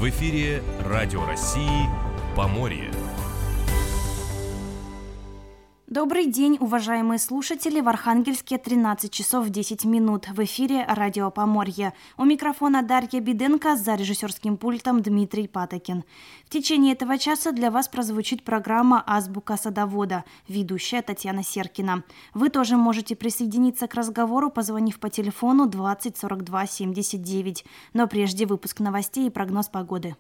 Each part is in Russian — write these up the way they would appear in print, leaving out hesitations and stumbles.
В эфире Радио России «Поморье». Добрый день, уважаемые слушатели! В Архангельске 13 часов 10 минут. В эфире радио «Поморье». У микрофона Дарья Беденко, за режиссерским пультом Дмитрий Патокин. В течение этого часа для вас прозвучит программа «Азбука садовода», ведущая Татьяна Серкина. Вы тоже можете присоединиться к разговору, позвонив по телефону 20 42 79. Но прежде выпуск новостей и прогноз погоды.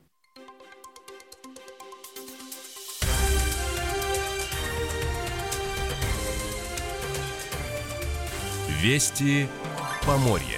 Вести Поморье.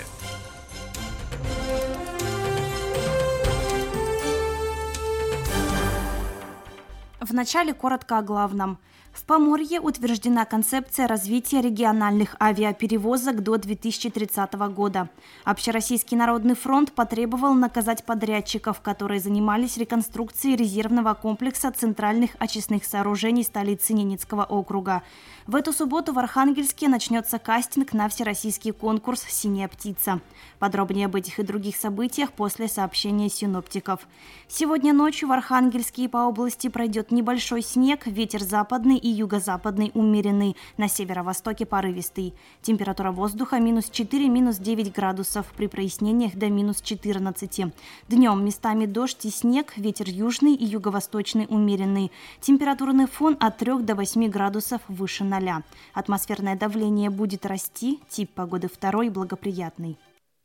Вначале коротко о главном. В Поморье утверждена концепция развития региональных авиаперевозок до 2030 года. Общероссийский народный фронт потребовал наказать подрядчиков, которые занимались реконструкцией резервного комплекса центральных очистных сооружений столицы Ненецкого округа. В эту субботу в Архангельске начнется кастинг на всероссийский конкурс «Синяя птица». Подробнее об этих и других событиях после сообщения синоптиков. Сегодня ночью в Архангельске и по области пройдет небольшой снег, ветер западный и юго-западный умеренный, на северо-востоке порывистый. Температура воздуха минус 4, минус 9 градусов, при прояснениях до минус 14. Днем местами дождь и снег, ветер южный и юго-восточный умеренный. Температурный фон от 3 до 8 градусов выше 0. Атмосферное давление будет расти, тип погоды второй благоприятный.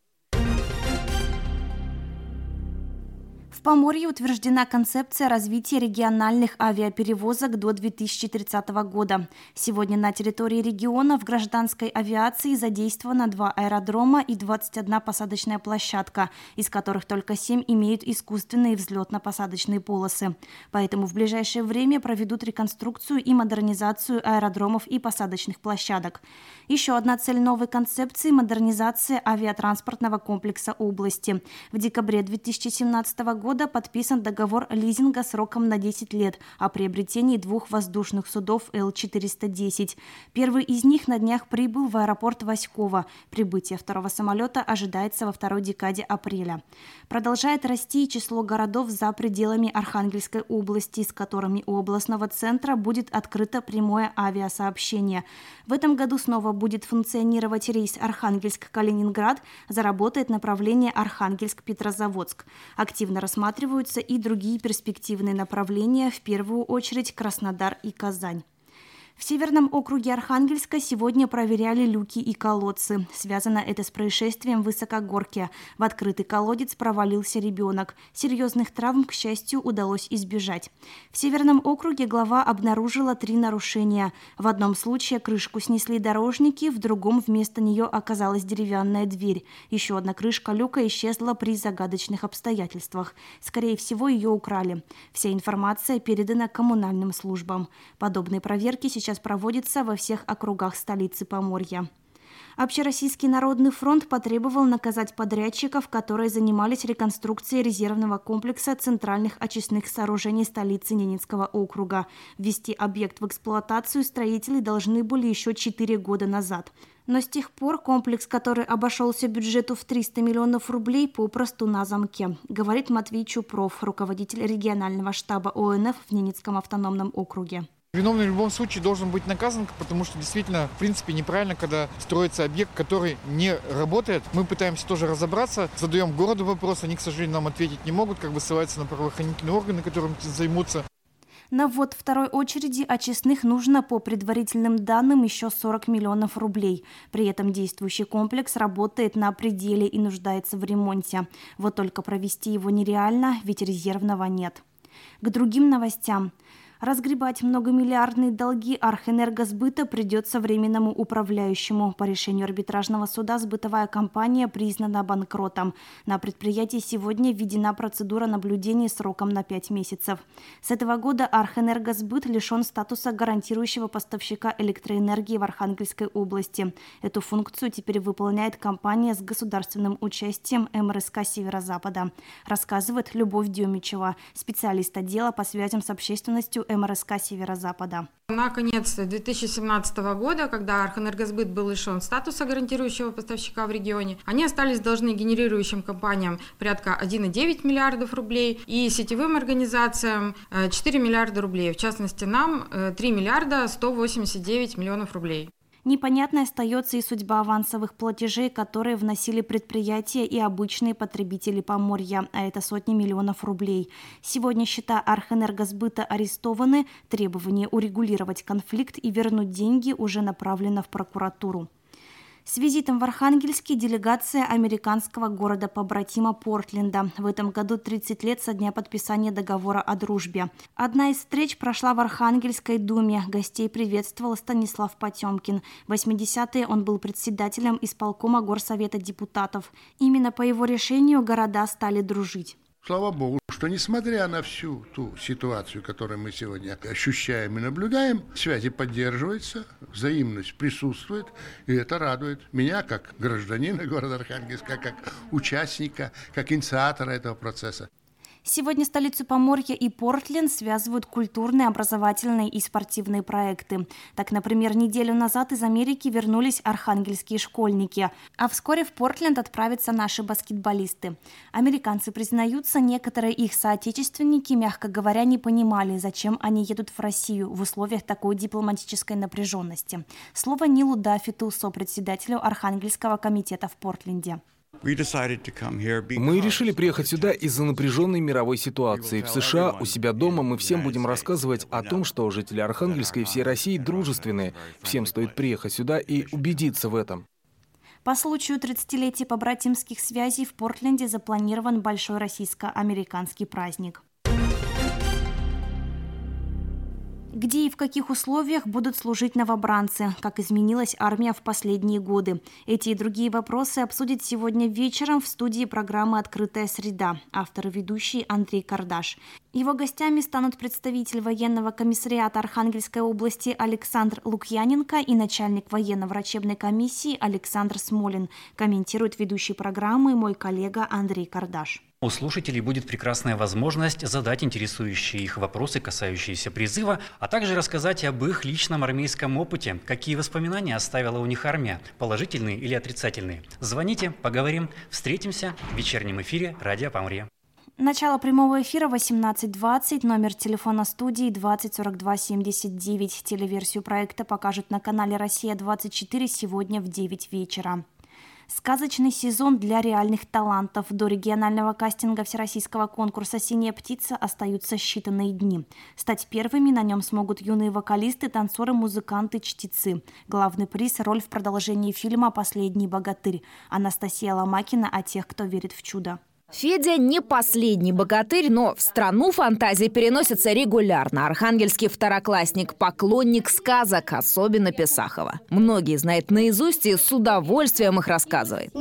В Поморье утверждена концепция развития региональных авиаперевозок до 2030 года. Сегодня на территории региона в гражданской авиации задействовано 2 аэродрома и 21 посадочная площадка, из которых только 7 имеют искусственные взлетно-посадочные полосы. Поэтому в ближайшее время проведут реконструкцию и модернизацию аэродромов и посадочных площадок. Еще одна цель новой концепции – модернизация авиатранспортного комплекса области. В декабре 2017 года подписан договор лизинга сроком на 10 лет о приобретении 2 воздушных судов Л-410. Первый из них на днях прибыл в аэропорт Васьково. Прибытие второго самолета ожидается во второй декаде апреля. Продолжает расти число городов за пределами Архангельской области, с которыми у областного центра будет открыто прямое авиасообщение. В этом году снова будет функционировать рейс Архангельск-Калининград, заработает направление Архангельск-Петрозаводск. Активно рассматриваются и другие перспективные направления, в первую очередь Краснодар и Казань. В Северном округе Архангельска сегодня проверяли люки и колодцы. Связано это с происшествием в Высокогорке. В открытый колодец провалился ребенок. Серьезных травм, к счастью, удалось избежать. В Северном округе глава обнаружила 3 нарушения. В одном случае крышку снесли дорожники, в другом вместо нее оказалась деревянная дверь. Еще одна крышка люка исчезла при загадочных обстоятельствах. Скорее всего, ее украли. Вся информация передана коммунальным службам. Подобные проверки сейчас проводится во всех округах столицы Поморья. Общероссийский народный фронт потребовал наказать подрядчиков, которые занимались реконструкцией резервного комплекса центральных очистных сооружений столицы Ненецкого округа. Ввести объект в эксплуатацию строители должны были еще 4 года назад. Но с тех пор комплекс, который обошелся бюджету в 300 миллионов рублей, попросту на замке, говорит Матвей Чупров, руководитель регионального штаба ОНФ в Ненецком автономном округе. Виновный в любом случае должен быть наказан, потому что действительно, в принципе, неправильно, когда строится объект, который не работает. Мы пытаемся тоже разобраться, задаем городу вопрос, они, к сожалению, нам ответить не могут, ссылаются на правоохранительные органы, которым займутся. На ввод второй очереди очистных нужно, по предварительным данным, еще 40 миллионов рублей. При этом действующий комплекс работает на пределе и нуждается в ремонте. Вот только провести его нереально, ведь резервного нет. К другим новостям. Разгребать многомиллиардные долги Архэнергосбыта придется временному управляющему. По решению арбитражного суда сбытовая компания признана банкротом. На предприятии сегодня введена процедура наблюдения сроком на 5 месяцев. С этого года Архэнергосбыт лишен статуса гарантирующего поставщика электроэнергии в Архангельской области. Эту функцию теперь выполняет компания с государственным участием МРСК Северо-Запада, рассказывает Любовь Демичева, специалист отдела по связям с общественностью МРСК Северо-Запада. Наконец, 2017 года, когда Архэнергосбыт был лишен статуса гарантирующего поставщика в регионе, они остались должны генерирующим компаниям порядка 1,9 миллиардов рублей и сетевым организациям 4 миллиарда рублей. В частности, нам 3 миллиарда 189 миллионов рублей. Непонятной остается и судьба авансовых платежей, которые вносили предприятия и обычные потребители Поморья, а это сотни миллионов рублей. Сегодня счета Архэнергосбыта арестованы, требование урегулировать конфликт и вернуть деньги уже направлено в прокуратуру. С визитом в Архангельске делегация американского города-побратима Портленда. В этом году 30 лет со дня подписания договора о дружбе. Одна из встреч прошла в Архангельской думе. Гостей приветствовал Станислав Потемкин. В 80-е он был председателем исполкома Горсовета депутатов. Именно по его решению города стали дружить. Слава Богу, что несмотря на всю ту ситуацию, которую мы сегодня ощущаем и наблюдаем, связи поддерживаются, взаимность присутствует, и это радует меня как гражданина города Архангельска, как участника, как инициатора этого процесса. Сегодня столицу Поморья и Портленд связывают культурные, образовательные и спортивные проекты. Так, например, неделю назад из Америки вернулись архангельские школьники, а вскоре в Портленд отправятся наши баскетболисты. Американцы признаются, некоторые их соотечественники, мягко говоря, не понимали, зачем они едут в Россию в условиях такой дипломатической напряженности. Слово Нилу Даффиту, сопредседателю Архангельского комитета в Портленде. Мы решили приехать сюда из-за напряженной мировой ситуации. В США, у себя дома, мы всем будем рассказывать о том, что жители Архангельска и всей России дружественные. Всем стоит приехать сюда и убедиться в этом. По случаю 30-летия побратимских связей в Портленде запланирован большой российско-американский праздник. Где и в каких условиях будут служить новобранцы? Как изменилась армия в последние годы? Эти и другие вопросы обсудит сегодня вечером в студии программы «Открытая среда». Автор и ведущий Андрей Кардаш. Его гостями станут представитель военного комиссариата Архангельской области Александр Лукьяненко и начальник военно-врачебной комиссии Александр Смолин. Комментирует ведущий программы мой коллега Андрей Кардаш. У слушателей будет прекрасная возможность задать интересующие их вопросы, касающиеся призыва, а также рассказать об их личном армейском опыте, какие воспоминания оставила у них армия, положительные или отрицательные. Звоните, поговорим, встретимся в вечернем эфире «Радио Поморье». Начало прямого эфира 18:20, номер телефона студии 20 42 79. Телеверсию проекта покажут на канале «Россия-24» сегодня в 9 вечера. Сказочный сезон для реальных талантов. До регионального кастинга всероссийского конкурса «Синяя птица» остаются считанные дни. Стать первыми на нем смогут юные вокалисты, танцоры, музыканты, чтецы. Главный приз – роль в продолжении фильма «Последний богатырь». Анастасия Ломакина о тех, кто верит в чудо. Федя не последний богатырь, но в страну фантазии переносится регулярно. Архангельский второклассник, поклонник сказок, особенно Песахова. Многие знают наизусть и с удовольствием их рассказывает.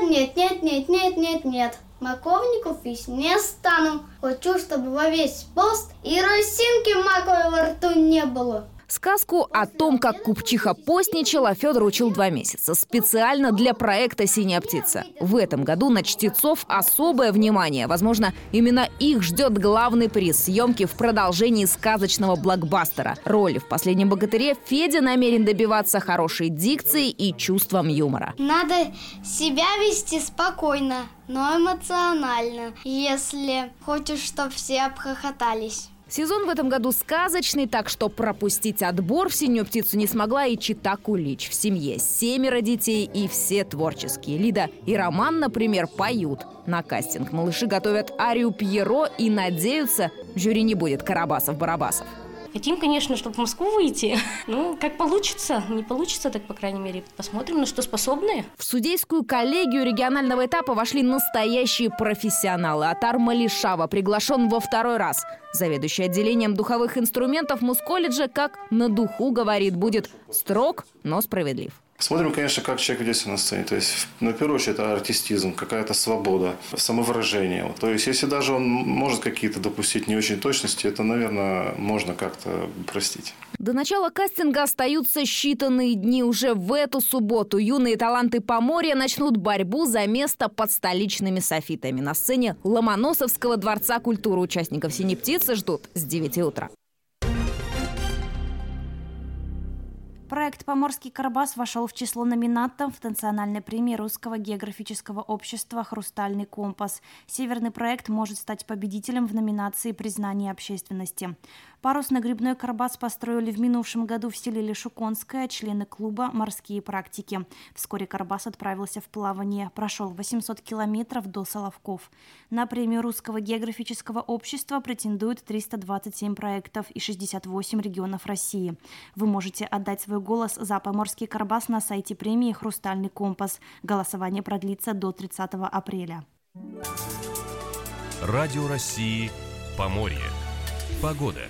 Нет. Маковников есть не стану. Хочу, чтобы во весь пост и росинки маковой во рту не было. Сказку о том, как купчиха постничала, Федор учил 2 месяца. Специально для проекта «Синяя птица». В этом году на чтецов особое внимание. Возможно, именно их ждет главный приз – съемки в продолжении сказочного блокбастера. Роли в «Последнем богатыре» Федя намерен добиваться хорошей дикции и чувством юмора. Надо себя вести спокойно, но эмоционально, если хочешь, чтобы все обхохотались. Сезон в этом году сказочный, так что пропустить отбор в «Синюю птицу» не смогла и Чита Кулич. В семье 7 детей и все творческие. Лида и Роман, например, поют. На кастинг малыши готовят арию Пьеро и надеются, в жюри не будет Карабасов-Барабасов. Хотим, конечно, чтобы в Москву выйти. Ну, как получится. Не получится, так, по крайней мере, посмотрим, на что способны. В судейскую коллегию регионального этапа вошли настоящие профессионалы. Атар Малишава приглашен во 2-й раз. Заведующий отделением духовых инструментов Мусколледжа, как на духу говорит, будет строг, но справедлив. Смотрим, конечно, как человек ведет себя на сцене. То есть, в первую очередь, это артистизм, какая-то свобода, самовыражение. То есть, если даже он может какие-то допустить не очень точности, это, наверное, можно как-то простить. До начала кастинга остаются считанные дни. Уже в эту субботу юные таланты Поморья начнут борьбу за место под столичными софитами. На сцене Ломоносовского дворца культуры участников «Синей птицы» ждут с 9 утра. Проект «Поморский Карабас» вошел в число номинантов в национальной премии Русского географического общества «Хрустальный компас». Северный проект может стать победителем в номинации «Признание общественности». Парусный грибной карабас построили в минувшем году в селе Лешуконское члены клуба «Морские практики». Вскоре карабас отправился в плавание, прошел 800 километров до Соловков. На премию Русского географического общества претендуют 327 проектов и 68 регионов России. Вы можете отдать свой голос за поморский карабас на сайте премии «Хрустальный компас». Голосование продлится до 30 апреля. Радио России «Поморье». Погода.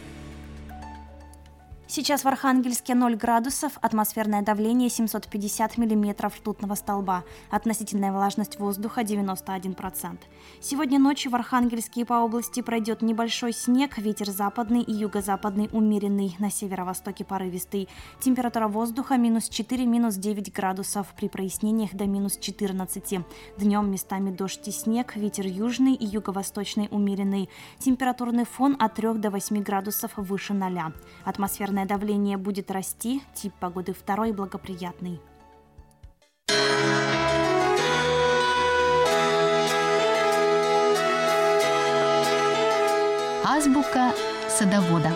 Сейчас в Архангельске 0 градусов, атмосферное давление 750 миллиметров ртутного столба, относительная влажность воздуха 91%. Сегодня ночью в Архангельске и по области пройдет небольшой снег, ветер западный и юго-западный умеренный, на северо-востоке порывистый. Температура воздуха -4, -9 градусов, при прояснениях до -14. Днем местами дождь и снег, ветер южный и юго-восточный умеренный. Температурный фон от 3 до 8 градусов выше 0. Атмосферное давление будет расти, тип погоды второй благоприятный. Азбука садовода.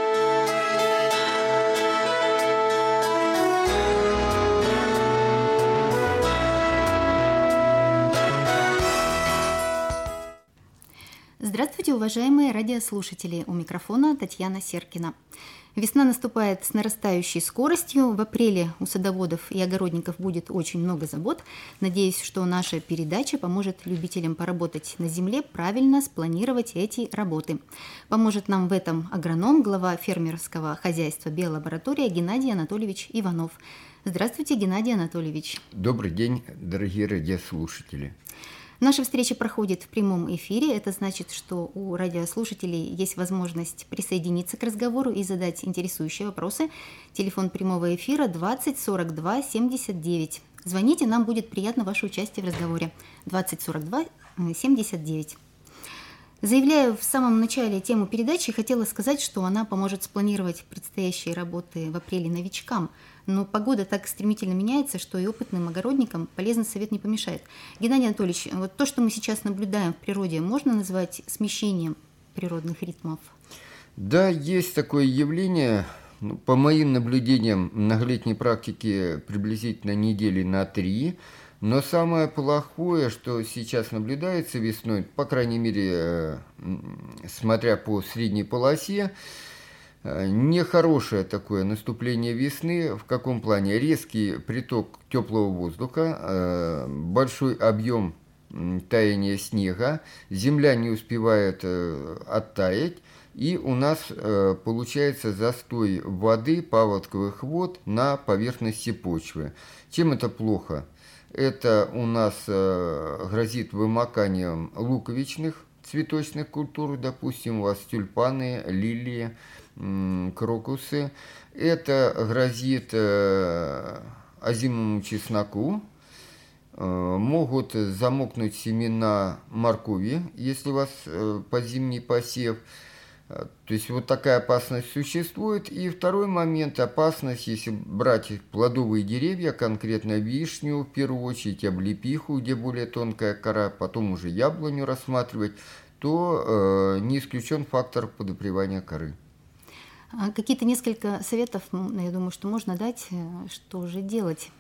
Здравствуйте, уважаемые радиослушатели! У микрофона Татьяна Серкина. Весна наступает с нарастающей скоростью. В апреле у садоводов и огородников будет очень много забот. Надеюсь, что наша передача поможет любителям поработать на земле правильно спланировать эти работы. Поможет нам в этом агроном, глава фермерского хозяйства «Биолаборатория» Геннадий Анатольевич Иванов. Здравствуйте, Геннадий Анатольевич. Добрый день, дорогие радиослушатели. Наша встреча проходит в прямом эфире. Это значит, что у радиослушателей есть возможность присоединиться к разговору и задать интересующие вопросы. Телефон прямого эфира 20 42 79. Звоните, нам будет приятно ваше участие в разговоре. 20 42 79. Заявляю в самом начале тему передачи, хотела сказать, что она поможет спланировать предстоящие работы в апреле новичкам. Но погода так стремительно меняется, что и опытным огородникам полезный совет не помешает. Геннадий Анатольевич, вот то, что мы сейчас наблюдаем в природе, можно назвать смещением природных ритмов? Да, есть такое явление. По моим наблюдениям, многолетней практике приблизительно недели на 3. Но самое плохое, что сейчас наблюдается весной, по крайней мере, смотря по средней полосе, нехорошее такое наступление весны. В каком плане? Резкий приток теплого воздуха, большой объем таяния снега, земля не успевает оттаять, и у нас получается застой воды, паводковых вод на поверхности почвы. Чем это плохо? Это у нас грозит вымоканием луковичных цветочных культур, допустим, у вас тюльпаны, лилии, крокусы. Это грозит озимому чесноку. Могут замокнуть семена моркови, если у вас подзимний посев. То есть вот такая опасность существует. И второй момент, опасность, если брать плодовые деревья, конкретно вишню, в первую очередь облепиху, где более тонкая кора, потом уже яблоню рассматривать, то не исключен фактор подопревания коры. Какие-то несколько советов, я думаю, что можно дать, что же делать?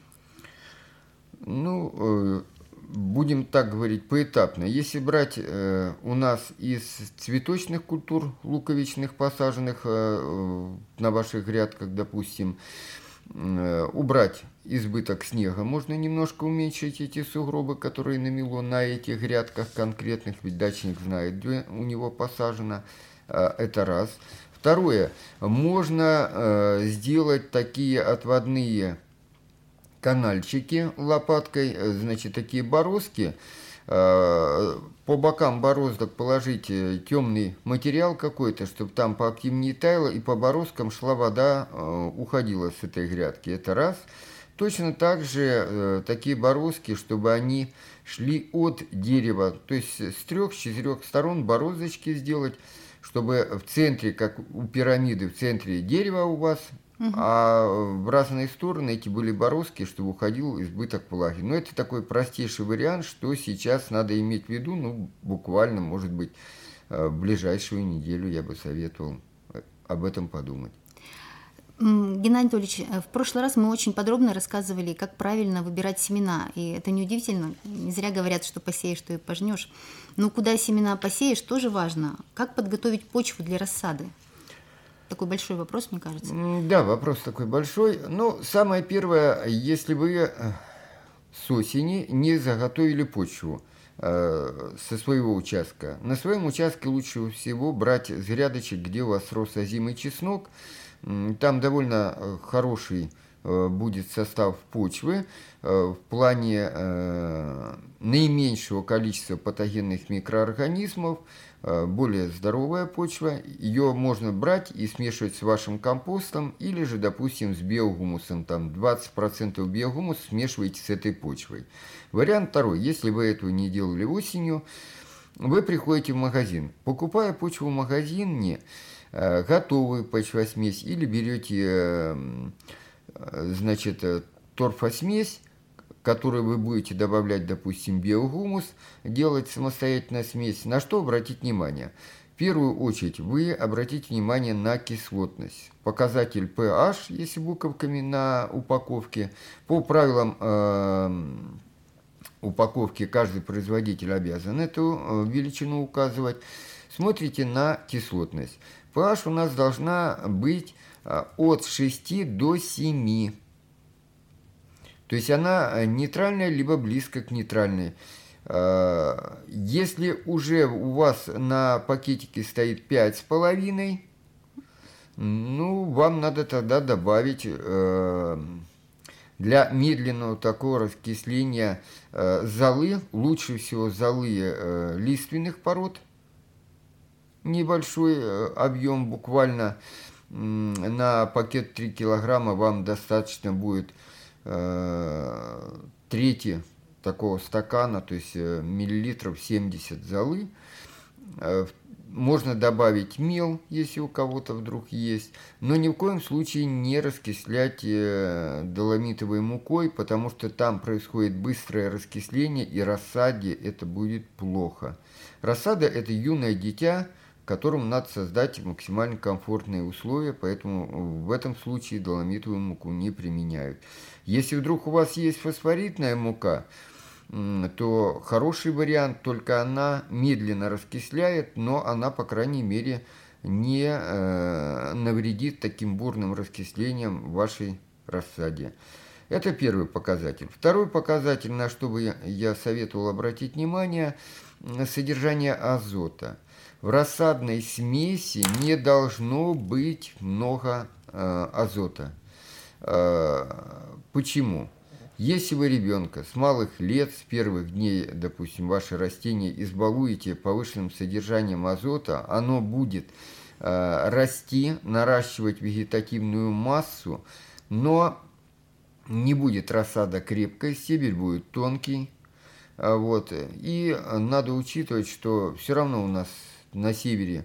Будем так говорить, поэтапно. Если брать у нас из цветочных культур, луковичных, посаженных на ваших грядках, допустим, убрать избыток снега, можно немножко уменьшить эти сугробы, которые намело на этих грядках конкретных, ведь дачник знает, где у него посажено. Это раз. Второе, можно сделать такие отводные канальчики лопаткой, значит, такие бороздки. По бокам бороздок положить темный материал какой-то, чтобы там поактивнее таяло, и по бороздкам шла вода, уходила с этой грядки. Это раз. Точно так же такие бороздки, чтобы они шли от дерева, то есть с 3-4 сторон бороздочки сделать, чтобы в центре, как у пирамиды, в центре дерева у вас А в разные стороны эти были бороздки, чтобы уходил избыток влаги. Но это такой простейший вариант, что сейчас надо иметь в виду, ну, буквально, может быть, в ближайшую неделю я бы советовал об этом подумать. Геннадий Анатольевич, в прошлый раз мы очень подробно рассказывали, как правильно выбирать семена. И это неудивительно. Не зря говорят, что посеешь, то и пожнешь. Но куда семена посеешь, тоже важно. Как подготовить почву для рассады? Такой большой вопрос, мне кажется. Да, вопрос такой большой. Ну, самое первое, если вы с осени не заготовили почву со своего участка. На своем участке лучше всего брать с грядочек, где у вас рос озимый чеснок. Там довольно хороший будет состав почвы в плане наименьшего количества патогенных микроорганизмов, более здоровая почва. Ее можно брать и смешивать с вашим компостом или же, допустим, с биогумусом. Там 20% биогумуса смешиваете с этой почвой. Вариант второй. Если вы этого не делали осенью, вы приходите в магазин. Покупая почву в магазине, готовую почвосмесь, или берете, значит, торфосмесь, которую вы будете добавлять, допустим, биогумус, делать самостоятельно смесь. На что обратить внимание? В первую очередь вы обратите внимание на кислотность. Показатель pH, если буковками на упаковке. По правилам упаковки каждый производитель обязан эту величину указывать. Смотрите на кислотность. pH у нас должна быть от 6 до 7. То есть она нейтральная, либо близко к нейтральной. Если уже у вас на пакетике стоит 5,5, ну, вам надо тогда добавить для медленного такого раскисления золы, лучше всего золы лиственных пород. Небольшой объем, буквально на пакет 3 килограмма вам достаточно будет трети такого стакана, то есть миллилитров 70 золы. Можно добавить мел, если у кого-то вдруг есть, но ни в коем случае не раскислять доломитовой мукой, потому что там происходит быстрое раскисление, и рассаде это будет плохо. Рассада – это юное дитя, которому надо создать максимально комфортные условия, поэтому в этом случае доломитовую муку не применяют. Если вдруг у вас есть фосфоритная мука, то хороший вариант, только она медленно раскисляет, но она, по крайней мере, не навредит таким бурным раскислением вашей рассаде. Это первый показатель. Второй показатель, на что бы я советовал обратить внимание, содержание азота. В рассадной смеси не должно быть много азота. Почему? Если вы ребенка с малых лет, с первых дней, допустим, ваше растение избалуете повышенным содержанием азота, оно будет расти, наращивать вегетативную массу, но не будет рассада крепкой, стебель будет тонкий. Вот. И надо учитывать, что все равно у нас на севере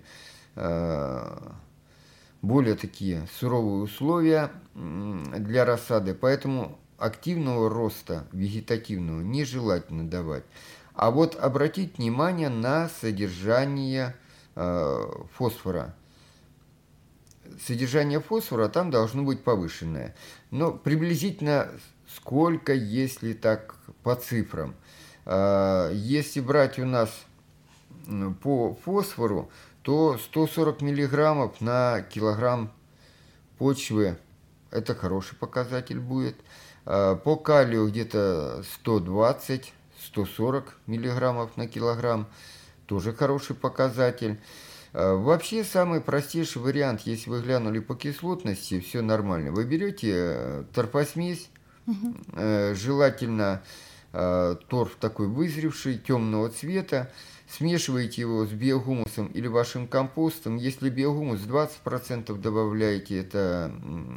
более такие суровые условия для рассады, поэтому активного роста вегетативного нежелательно давать. А вот обратить внимание на содержание фосфора. Содержание фосфора там должно быть повышенное. Но приблизительно сколько, если так по цифрам. Если брать у нас по фосфору, то 140 миллиграммов на килограмм почвы – это хороший показатель будет. По калию где-то 120-140 миллиграммов на килограмм – тоже хороший показатель. Вообще самый простейший вариант, если вы глянули по кислотности, все нормально. Вы берете торфосмесь, желательно торф такой вызревший, темного цвета, смешиваете его с биогумусом или вашим компостом. Если биогумус 20% добавляете, это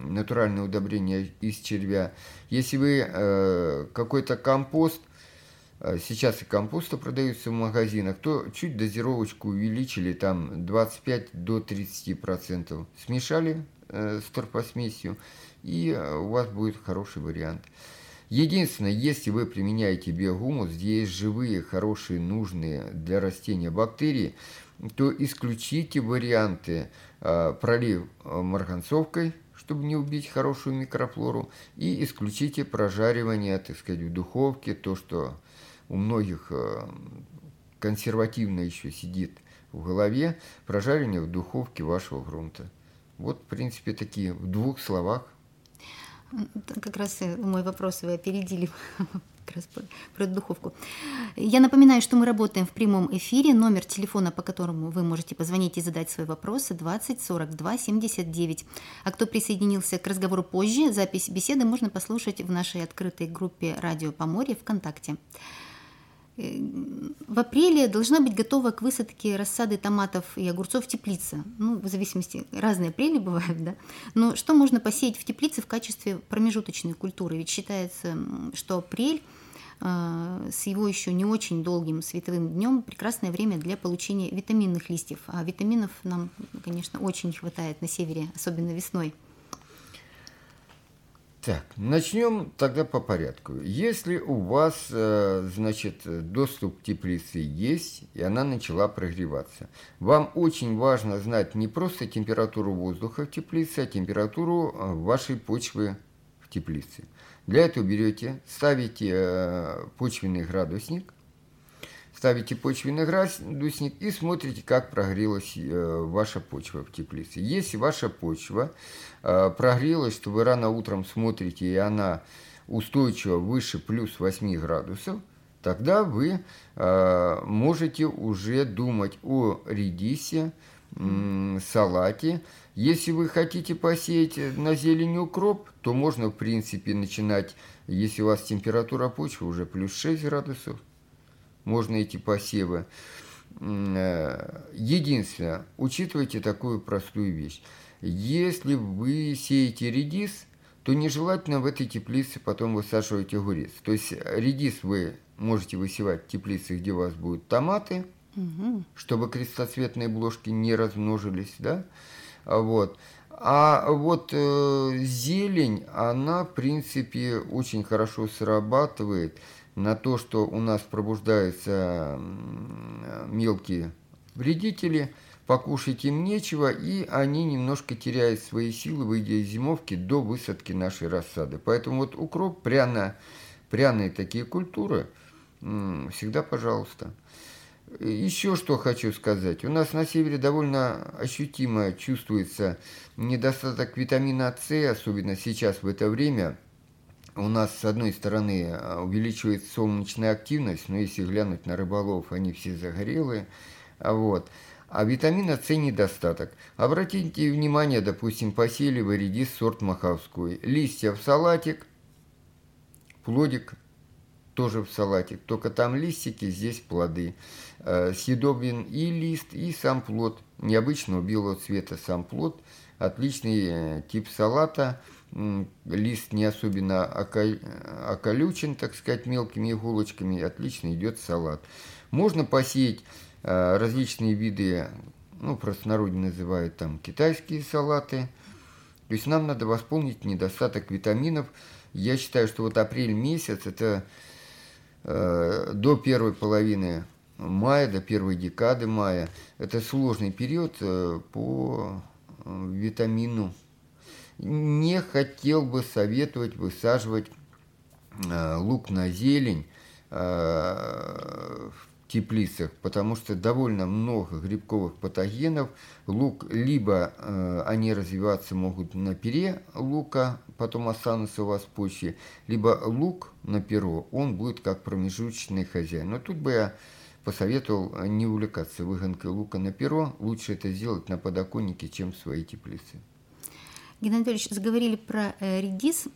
натуральное удобрение из червя. Если вы какой-то компост Сейчас и компоста продаются в магазинах, то чуть дозировочку увеличили, там 25 до 30%. Смешали с торфосмесью, и у вас будет хороший вариант. Единственное, если вы применяете биогумус, где есть живые, хорошие, нужные для растения бактерии, то исключите варианты пролив марганцовкой, чтобы не убить хорошую микрофлору, и исключите прожаривание, так сказать, в духовке, то, что у многих консервативно еще сидит в голове, прожаривание в духовке вашего грунта. Вот, в принципе, такие в двух словах. Как раз мой вопрос вы опередили как раз про духовку. Я напоминаю, что мы работаем в прямом эфире. Номер телефона, по которому вы можете позвонить и задать свои вопросы, 20 42 79. А кто присоединился к разговору позже, запись беседы можно послушать в нашей открытой группе «Радио Поморье» ВКонтакте. В апреле должна быть готова к высадке рассады томатов и огурцов теплица. Ну, в зависимости, разные апрели бывают, да. Но что можно посеять в теплице в качестве промежуточной культуры? Ведь считается, что апрель с его еще не очень долгим световым днем прекрасное время для получения витаминных листьев. А витаминов нам, конечно, очень не хватает на севере, особенно весной. Так, начнем тогда по порядку. Если у вас, значит, доступ к теплице есть, и она начала прогреваться, вам очень важно знать не просто температуру воздуха в теплице, а температуру вашей почвы в теплице. Для этого берете, ставите почвенный градусник, и смотрите, как прогрелась ваша почва в теплице. Если ваша почва прогрелась, что вы рано утром смотрите, и она устойчива выше плюс 8 градусов, тогда вы можете уже думать о редисе, салате. Если вы хотите посеять на зелень укроп, то можно, в принципе, начинать, если у вас температура почвы уже плюс 6 градусов, можно эти посевы. Единственное, учитывайте такую простую вещь. Если вы сеете редис, то нежелательно в этой теплице потом высаживать огурец. То есть редис вы можете высевать в теплице, где у вас будут томаты, чтобы крестоцветные бложки не размножились, да? Вот. А вот зелень, она, в принципе, очень хорошо срабатывает на то, что у нас пробуждаются мелкие вредители, покушать им нечего, и они немножко теряют свои силы, выйдя из зимовки до высадки нашей рассады. Поэтому вот укроп, пряные такие культуры, всегда пожалуйста. Еще что хочу сказать. У нас на севере довольно ощутимо чувствуется недостаток витамина С, особенно сейчас в это время. У нас, с одной стороны, увеличивается солнечная активность, но если глянуть на рыболов, они все загорелые. Вот. А витамина С недостаток. Обратите внимание, допустим, посеяли вы редис сорт маховской. Листья в салатик, плодик тоже в салатик. Только там листики, здесь плоды. Съедобен и лист, и сам плод. Необычного белого цвета сам плод. Отличный тип салата. Лист не особенно околючен, так сказать, мелкими иголочками, отлично идет салат. Можно посеять различные виды, ну, простонародье называют там китайские салаты. То есть нам надо восполнить недостаток витаминов. Я считаю, что вот апрель месяц, это до первой половины мая, до первой декады мая, это сложный период по витамину. Не хотел бы советовать высаживать лук на зелень в теплицах, потому что довольно много грибковых патогенов. Лук, либо они развиваться могут на пере лука, потом останутся у вас в почве, либо лук на перо, он будет как промежуточный хозяин. Но тут бы я посоветовал не увлекаться выгонкой лука на перо. Лучше это сделать на подоконнике, чем в своей теплице. Геннадий Анатольевич, заговорили про редис.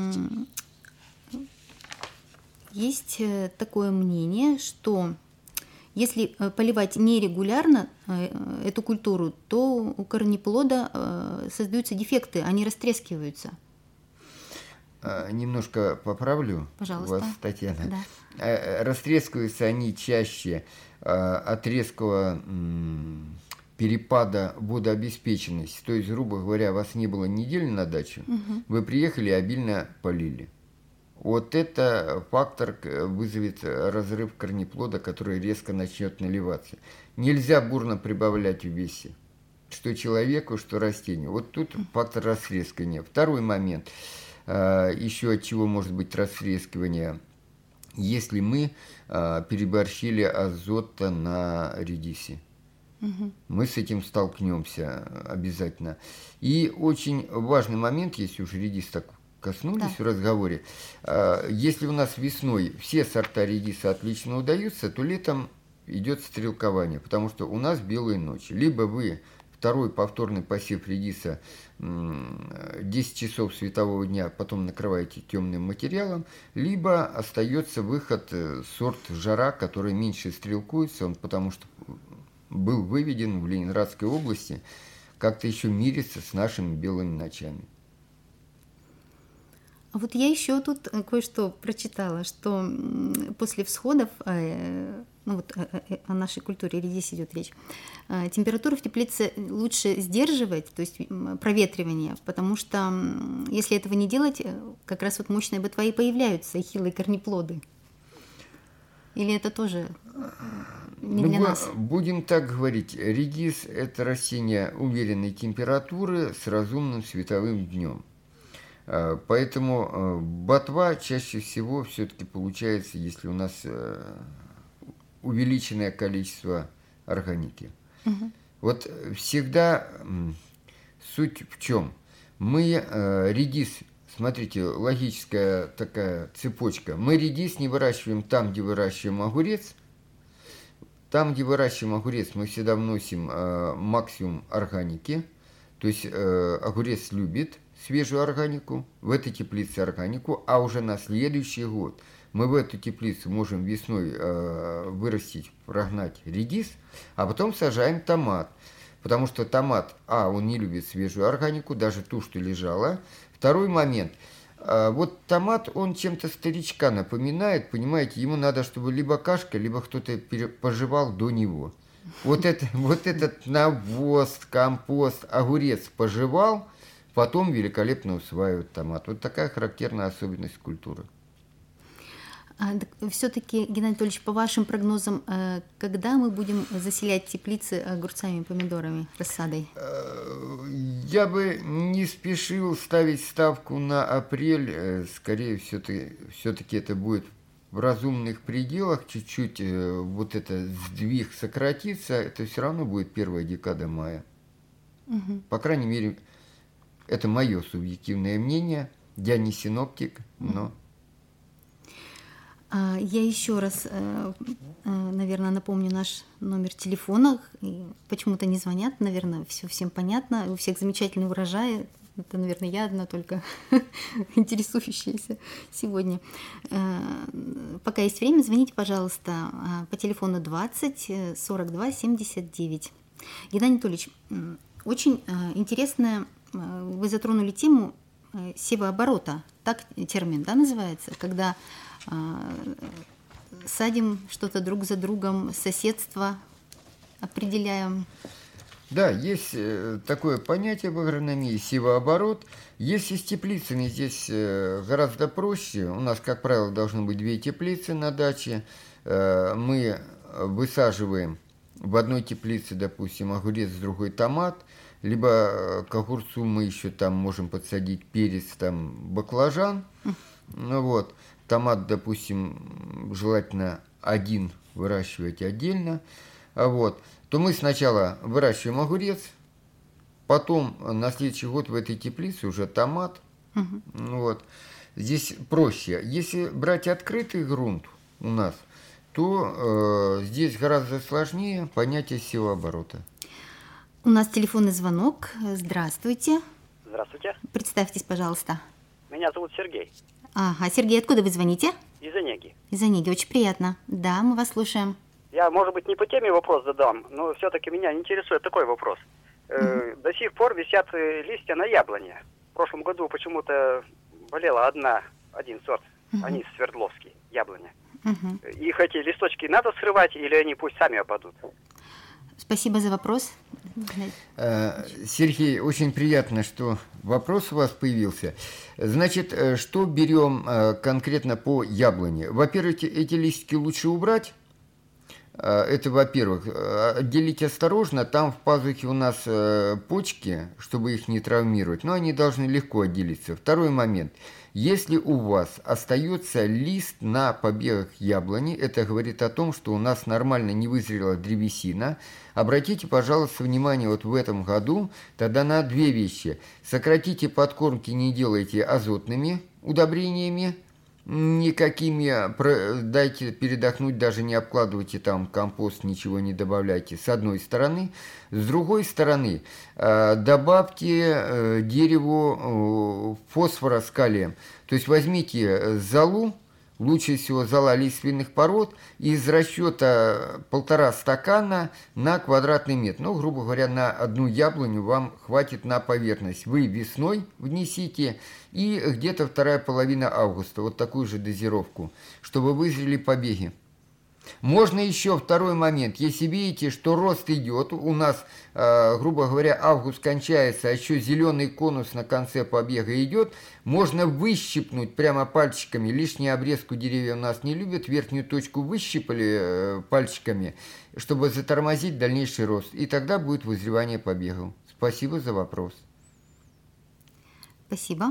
Есть такое мнение, что если поливать нерегулярно эту культуру, то у корнеплода создаются дефекты, они растрескиваются. немножко поправлю Пожалуйста. вас, Татьяна. Да. Растрескиваются они чаще от резкого перепада водообеспеченности. То есть, грубо говоря, вас не было недели на даче, вы приехали и обильно полили. Вот это фактор вызовет разрыв корнеплода, который резко начнет наливаться. Нельзя бурно прибавлять в весе, что человеку, что растению. Вот тут фактор растрескивания. Второй момент, еще от чего может быть растрескивание, если мы переборщили азота на редисе. Мы с этим столкнемся обязательно. И очень важный момент, если уж редис так коснулись в разговоре, если у нас весной все сорта редиса отлично удаются, то летом идет стрелкование, потому что у нас белые ночи. Либо вы второй повторный посев редиса 10 часов светового дня, потом накрываете темным материалом, либо остается выход сорт жара, который меньше стрелкуется, он потому что был выведен в Ленинградской области, как-то еще мирится с нашими белыми ночами. Вот я еще тут кое-что прочитала, что после всходов, ну вот о нашей культуре редис идет речь, температуру в теплице лучше сдерживать, то есть проветривание, потому что если этого не делать, как раз вот мощные ботва и появляются, и хилые корнеплоды. Или это тоже не для нас? Будем так говорить, редис – это растение умеренной температуры с разумным световым днем. Поэтому ботва чаще всего все-таки получается, если у нас увеличенное количество органики. Вот всегда суть в чем? Мы редис, смотрите, логическая такая цепочка. Мы редис не выращиваем там, где выращиваем огурец. Там, где выращиваем огурец, мы всегда вносим максимум органики. То есть огурец любит свежую органику, в этой теплице органику, а уже на следующий год мы в эту теплицу можем весной вырастить, прогнать редис, а потом сажаем томат. Потому что томат, он не любит свежую органику, даже ту, что лежала. Второй момент. Вот томат, он чем-то старичка напоминает, понимаете, ему надо, чтобы либо кашка, либо кто-то пожевал до него. Вот этот навоз, компост, огурец пожевал, потом великолепно усваивают томат. Вот такая характерная особенность культуры. Все-таки, Геннадий Анатольевич, по вашим прогнозам, когда мы будем заселять теплицы огурцами и помидорами, рассадой? Я бы не спешил ставить ставку на апрель. Скорее, все-таки это будет в разумных пределах. Чуть-чуть вот этот сдвиг сократится. Это все равно будет первая декада мая. По крайней мере, это мое субъективное мнение. Я не синоптик, но... Я еще раз, наверное, напомню наш номер телефона. Почему-то не звонят, наверное, все всем понятно. У всех замечательный урожай. Это, наверное, я одна только интересующаяся сегодня. Пока есть время, звоните, пожалуйста, по телефону 20 42 79. Геннадий Анатольевич, очень интересная, вы затронули тему севооборота. Так термин, да, называется? Когда садим что-то друг за другом, соседство определяем. Да, есть такое понятие в агрономии севооборот. Если с теплицами здесь гораздо проще, у нас, как правило, должны быть 2 теплицы на даче. Мы высаживаем в одной теплице, допустим, огурец, в другой томат, либо к огурцу мы еще там можем подсадить перец, там баклажан. Ну вот. Томат, допустим, желательно один выращивать отдельно. Вот. То мы сначала выращиваем огурец, потом на следующий год в этой теплице уже томат. Вот. Здесь проще. Если брать открытый грунт у нас, то здесь гораздо сложнее понятие севооборота. У нас телефонный звонок. Здравствуйте. Здравствуйте. Представьтесь, пожалуйста. Меня зовут Сергей. Ага, Сергей, откуда вы звоните? Из Онеги. Из Онеги, очень приятно. Да, мы вас слушаем. Я, может быть, не по теме вопрос задам, но все-таки меня интересует такой вопрос. До сих пор висят листья на яблоне. В прошлом году почему-то болела один сорт, они Свердловский, яблоня. Их эти листочки надо срывать или они пусть сами опадут? Спасибо за вопрос. Сергей, очень приятно, что вопрос у вас появился. Значит, что берем конкретно по яблоне? Во-первых, эти листики лучше убрать. Это, во-первых. Отделить осторожно. Там в пазухе у нас почки, чтобы их не травмировать, но они должны легко отделиться. Второй момент. Если у вас остается лист на побегах яблони, это говорит о том, что у нас нормально не вызрела древесина. Обратите, пожалуйста, внимание вот в этом году тогда на две вещи. Сократите подкормки, не делайте азотными удобрениями, никакими, дайте передохнуть, даже не обкладывайте там компост, ничего не добавляйте, с одной стороны. С другой стороны, добавьте дереву фосфора с калием. То есть возьмите золу, лучше всего зола лиственных пород, из расчета 1,5 стакана на квадратный метр. Ну, грубо говоря, на одну яблоню вам хватит на поверхность. Вы весной внесите и где-то вторая половина августа, вот такую же дозировку, чтобы вызрели побеги. Можно еще второй момент. Если видите, что рост идет, у нас, грубо говоря, август кончается, а еще зеленый конус на конце побега идет, можно выщипнуть прямо пальчиками. Лишнюю обрезку деревья у нас не любят. Верхнюю точку выщипали пальчиками, чтобы затормозить дальнейший рост. И тогда будет вызревание побегов. Спасибо за вопрос. Спасибо.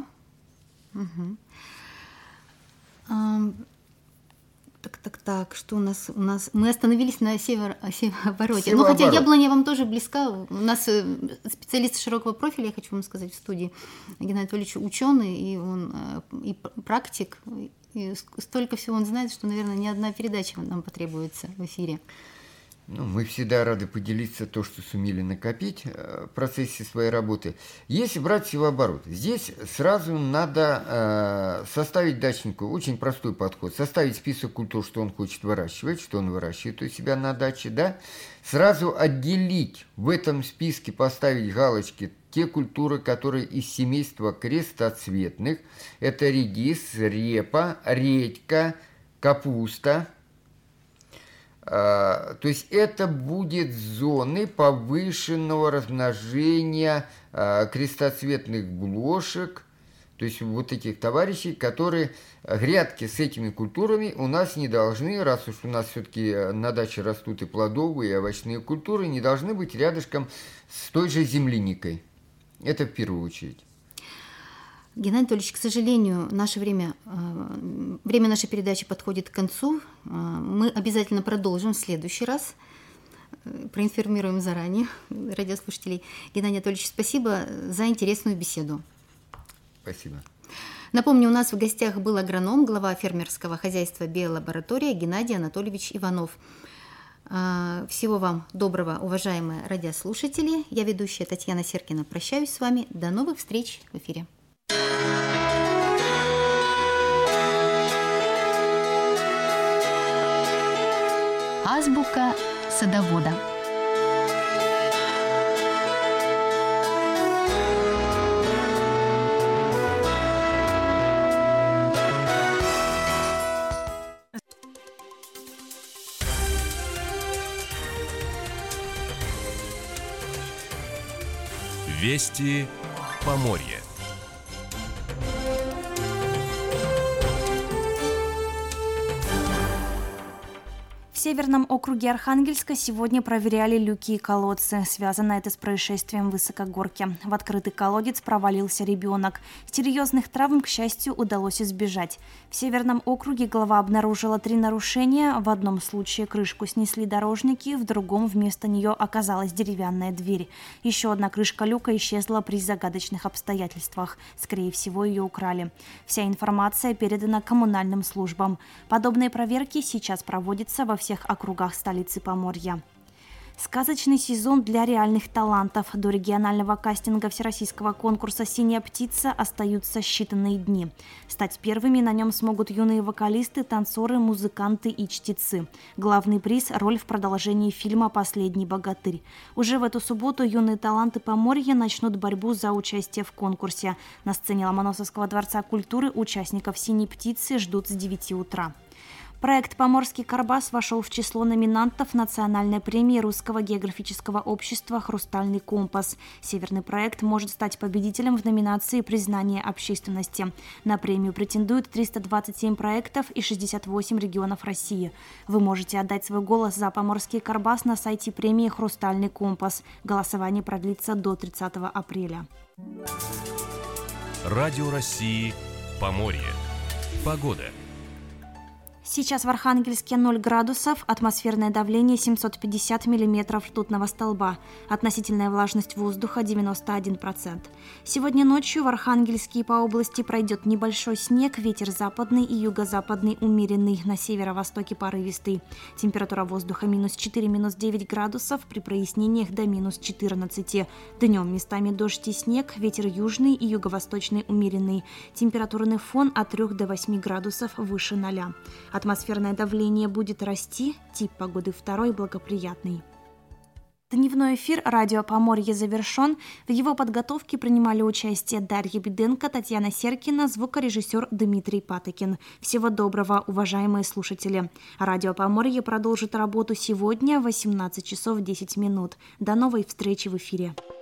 Так, что у нас? Мы остановились на северообороте. Ну, хотя яблоня вам тоже близка. У нас специалист широкого профиля, я хочу вам сказать, в студии. Геннадий Анатольевич ученый, и он и практик, и столько всего он знает, что, наверное, ни одна передача нам потребуется в эфире. Ну, мы всегда рады поделиться то, что сумели накопить в процессе своей работы. Если брать севооборот, здесь сразу надо составить дачнику очень простой подход. Составить список культур, что он хочет выращивать, что он выращивает у себя на даче, да? Сразу отделить в этом списке, поставить галочки те культуры, которые из семейства крестоцветных. Это редис, репа, редька, капуста. То есть это будет зоны повышенного размножения крестоцветных блошек, то есть вот этих товарищей, которые грядки с этими культурами у нас не должны, раз уж у нас все-таки на даче растут и плодовые, и овощные культуры, не должны быть рядышком с той же земляникой. Это в первую очередь. Геннадий Анатольевич, к сожалению, время нашей передачи подходит к концу. Мы обязательно продолжим в следующий раз. Проинформируем заранее радиослушателей. Геннадий Анатольевич, спасибо за интересную беседу. Спасибо. Напомню, у нас в гостях был агроном, глава фермерского хозяйства «Биолаборатория» Геннадий Анатольевич Иванов. Всего вам доброго, уважаемые радиослушатели. Я, ведущая Татьяна Серкина, прощаюсь с вами. До новых встреч в эфире. Азбука садовода. Вести Поморья. В Северном округе Архангельска сегодня проверяли люки и колодцы. Связано это с происшествием в Высокогорке. В открытый колодец провалился ребенок. Серьезных травм, к счастью, удалось избежать. В Северном округе глава обнаружила 3 нарушения. В одном случае крышку снесли дорожники, в другом вместо нее оказалась деревянная дверь. Еще одна крышка люка исчезла при загадочных обстоятельствах. Скорее всего, ее украли. Вся информация передана коммунальным службам. Подобные проверки сейчас проводятся во всех округах столицы Поморья. Сказочный сезон для реальных талантов. До регионального кастинга всероссийского конкурса «Синяя птица» остаются считанные дни. Стать первыми на нем смогут юные вокалисты, танцоры, музыканты и чтецы. Главный приз – роль в продолжении фильма «Последний богатырь». Уже в эту субботу юные таланты Поморья начнут борьбу за участие в конкурсе. На сцене Ломоносовского дворца культуры участников «Синей птицы» ждут с 9 утра. Проект «Поморский Карбас» вошел в число номинантов национальной премии Русского географического общества «Хрустальный компас». Северный проект может стать победителем в номинации «Признание общественности». На премию претендуют 327 проектов и 68 регионов России. Вы можете отдать свой голос за «Поморский Карбас» на сайте премии «Хрустальный компас». Голосование продлится до 30 апреля. Радио России «Поморье». Погода. Сейчас в Архангельске 0 градусов, атмосферное давление 750 миллиметров ртутного столба, относительная влажность воздуха 91%. Сегодня ночью в Архангельске и по области пройдет небольшой снег, ветер западный и юго-западный умеренный, на северо-востоке порывистый. Температура воздуха -4, -9 градусов, при прояснениях до -14. Днем местами дождь и снег, ветер южный и юго-восточный умеренный. Температурный фон от 3 до 8 градусов выше 0. Атмосферное давление будет расти, тип погоды второй благоприятный. Дневной эфир «Радио Поморье» завершен. В его подготовке принимали участие Дарья Беденко, Татьяна Серкина, звукорежиссер Дмитрий Патокин. Всего доброго, уважаемые слушатели. «Радио Поморье» продолжит работу сегодня в 18 часов 10 минут. До новой встречи в эфире.